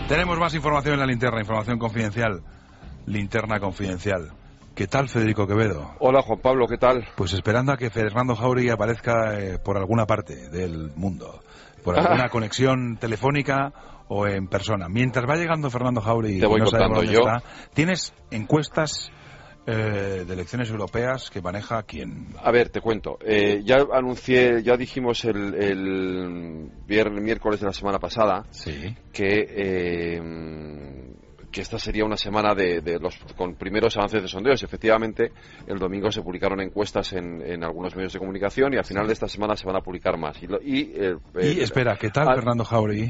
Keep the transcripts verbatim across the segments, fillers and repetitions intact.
Tenemos más información en la linterna, información confidencial, linterna confidencial. ¿Qué tal, Federico Quevedo? Hola, Juan Pablo, ¿qué tal? Pues esperando a que Fernando Jáuregui aparezca eh, por alguna parte del mundo, por alguna ah. conexión telefónica o en persona. Mientras va llegando Fernando Jáuregui, te voy no contando dónde yo. Está, ¿tienes encuestas eh, de elecciones europeas que maneja quién? A ver, te cuento. Eh, ya anuncié, ya dijimos el, el viernes, miércoles de la semana pasada sí. que... Eh, que esta sería una semana de, de los con primeros avances de sondeos. Efectivamente, el domingo se publicaron encuestas en, en algunos medios de comunicación y al final sí. de esta semana se van a publicar más. Y, lo, y, eh, y eh, espera, ¿qué tal, a, Fernando Jáuregui?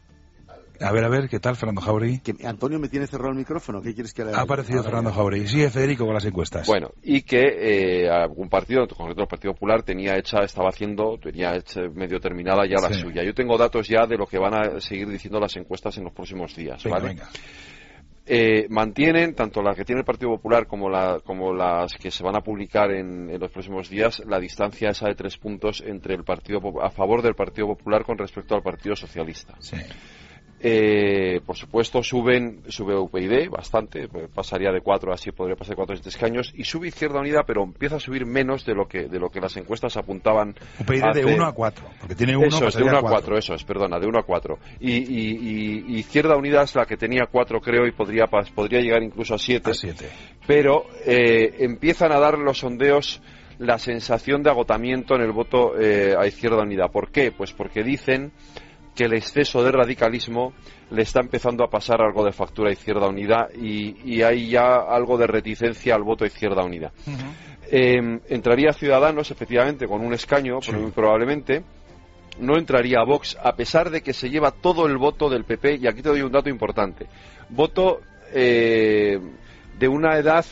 A ver, a ver, ¿qué tal, Fernando Jáuregui? Que Antonio me tiene cerrado el micrófono, ¿qué quieres que le haga? Ha aparecido ah, Fernando Jáuregui. Sigue Federico con las encuestas. Bueno, y que eh, algún partido, en concreto el Partido Popular, tenía hecha, estaba haciendo, tenía hecha, medio terminada ya la sí. suya. Yo tengo datos ya de lo que van a seguir diciendo las encuestas en los próximos días, venga, ¿vale? Venga. Eh, mantienen, tanto la que tiene el Partido Popular como, la, como las que se van a publicar en, en los próximos días, la distancia esa de tres puntos entre el partido a favor del Partido Popular con respecto al Partido Socialista. Sí. Eh, por supuesto suben sube U P YD bastante, pasaría de cuatro así podría pasar de cuatro a siete escaños, y sube Izquierda Unida, pero empieza a subir menos de lo que de lo que las encuestas apuntaban. U P YD de uno a cuatro, porque tiene uno, eso es, de uno a cuatro, eso es, perdona, de uno a cuatro. Y, y, y, y Izquierda Unida es la que tenía cuatro, creo, y podría podría llegar incluso a siete. A siete. Pero eh, empiezan a dar los sondeos la sensación de agotamiento en el voto eh, a Izquierda Unida. ¿Por qué? Pues porque dicen que el exceso de radicalismo le está empezando a pasar algo de factura a Izquierda Unida y, y hay ya algo de reticencia al voto a Izquierda Unida. Uh-huh. Eh, entraría Ciudadanos, efectivamente, con un escaño, sí. muy probablemente. No entraría Vox, a pesar de que se lleva todo el voto del P P, y aquí te doy un dato importante. Voto eh, de una edad,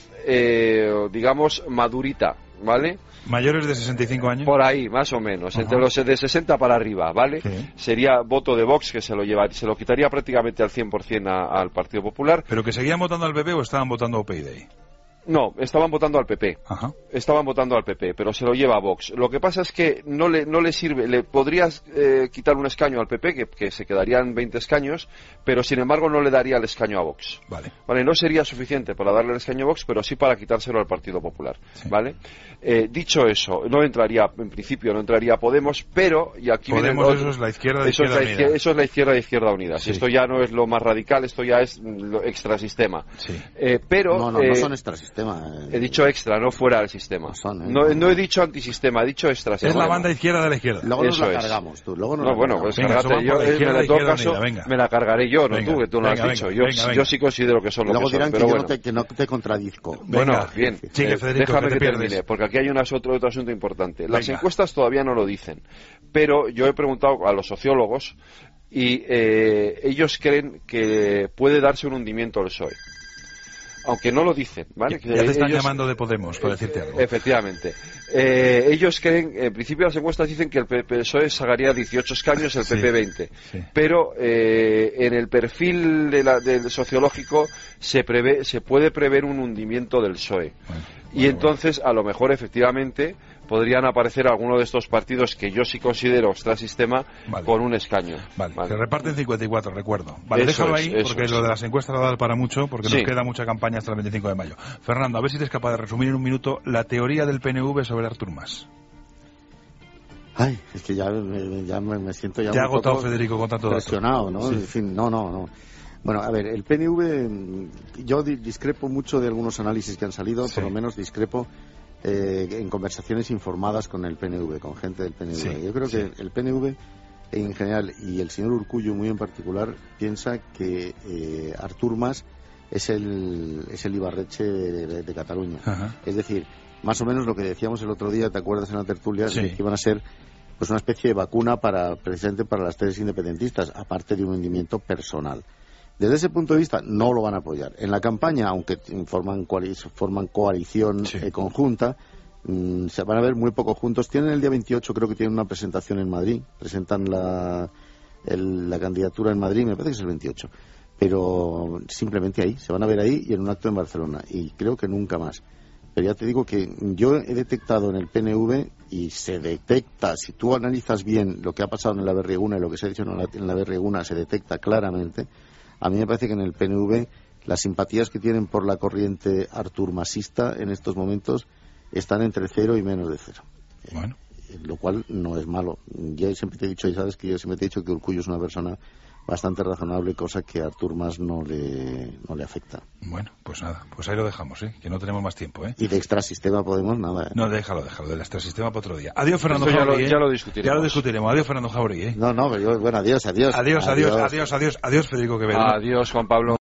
eh, digamos, madurita, ¿vale? ¿Mayores de sesenta y cinco años? Por ahí, más o menos, uh-huh. entre los de sesenta para arriba, ¿vale? Sí. Sería voto de Vox, que se lo lleva, se lo quitaría prácticamente al cien por ciento a, al Partido Popular. ¿Pero que seguían votando al P P o estaban votando a U P YD? No, estaban votando al P P. Ajá. Estaban votando al P P, pero se lo lleva a Vox. Lo que pasa es que no le, no le sirve. Le podrías eh, quitar un escaño al P P, que, que se quedarían veinte escaños, pero sin embargo no le daría el escaño a Vox. Vale. Vale, no sería suficiente para darle el escaño a Vox, pero sí para quitárselo al Partido Popular. Sí. Vale. Eh, dicho eso, no entraría, en principio no entraría Podemos, pero y aquí Podemos, viene el, eso es la izquierda de eso Izquierda es la, Unida. Eso es la izquierda de Izquierda Unida. Sí. Si esto ya no es lo más radical, esto ya es lo extrasistema. Sí. Eh, pero no, no, eh, no son extrasistema. Eh. He dicho extra, no fuera del sistema. No, son, ¿eh? no, no he dicho antisistema, he dicho extra. Es la banda izquierda de la izquierda. Luego nos eso la es. cargamos, tú. Luego nos no, la bueno, cargamos. pues cargate yo, izquierda, en todo caso, unida, venga. me la cargaré yo, no venga, tú, que tú lo venga, has dicho. Venga, yo, venga, venga. yo sí considero que son lo luego que son. dirán Pero que bueno. yo no te, que no te contradizco. Bueno, venga, bien. sigue, eh, Federico, déjame que, que pierdes. termine, porque aquí hay una, otro, otro asunto importante. Las venga. encuestas todavía no lo dicen, pero yo he preguntado a los sociólogos y eh, ellos creen que puede darse un hundimiento del P S O E. Aunque no lo dicen, ¿vale? Ya, ya te están ellos, llamando de Podemos, por decirte algo. Efectivamente. Eh, ellos creen, en principio las encuestas dicen que el P S O E sacaría dieciocho escaños, el P P veinte. Sí. Pero eh, en el perfil de la, del sociológico se prevé, se puede prever un hundimiento del P S O E. Bueno, y bueno, entonces, bueno. a lo mejor, efectivamente, podrían aparecer algunos de estos partidos que yo sí considero extrasistema vale. con un escaño. Vale, vale. se reparten cincuenta y cuatro, recuerdo. Vale, eso déjalo es, ahí, porque es. lo de las encuestas va a dar para mucho, porque sí. nos queda mucha campaña hasta el veinticinco de mayo. Fernando, a ver si eres capaz de resumir en un minuto la teoría del P N V sobre Artur Mas. Ay, es que ya, me, ya me, me siento ya Te un ha agotado poco Federico con tanto presionado, ¿no? Sí. En fin, no, no, no. Bueno, a ver, el P N V, yo discrepo mucho de algunos análisis que han salido, sí. por lo menos discrepo eh, en conversaciones informadas con el P N V, con gente del P N V. Sí, yo creo sí. que el P N V en general y el señor Urkullu muy en particular piensa que eh, Artur Mas es el, es el Ibarretxe de, de, de Cataluña. Ajá. Es decir, más o menos lo que decíamos el otro día, ¿te acuerdas en la tertulia? Sí. De que iban a ser pues una especie de vacuna para precisamente para las tesis independentistas, aparte de un hundimiento personal. Desde ese punto de vista no lo van a apoyar. En la campaña, aunque forman, coali forman coalición sí. eh, conjunta, mmm, se van a ver muy poco juntos. Tienen el día veintiocho, creo que tienen una presentación en Madrid. Presentan la, el, la candidatura en Madrid, me parece que es el veintiocho. Pero simplemente ahí, se van a ver ahí y en un acto en Barcelona. Y creo que nunca más. Pero ya te digo que yo he detectado en el P N V y se detecta, si tú analizas bien lo que ha pasado en la Berrieguna y lo que se ha dicho en la, en la Berrieguna, se detecta claramente. A mí me parece que en el P N V las simpatías que tienen por la corriente arturmasista en estos momentos están entre cero y menos de cero. Bueno. Eh, lo cual no es malo. Yo siempre te he dicho, y sabes que yo siempre te he dicho que Urkullu es una persona bastante razonable, cosa que a Artur Mas no le, no le afecta. Bueno, pues nada, pues ahí lo dejamos, ¿eh? Que no tenemos más tiempo, ¿eh? Y de extrasistema Podemos nada, ¿eh? No, déjalo, déjalo, del extrasistema para otro día. Adiós, Fernando Esto ya Jauregui. lo- ¿eh? ya lo discutiremos. Ya lo discutiremos. Adiós, Fernando Jauregui, ¿eh? No, no, pero yo, bueno, adiós, adiós. Adiós, adiós, adiós, adiós, adiós, Federico Quevedo. Adiós, Juan Pablo.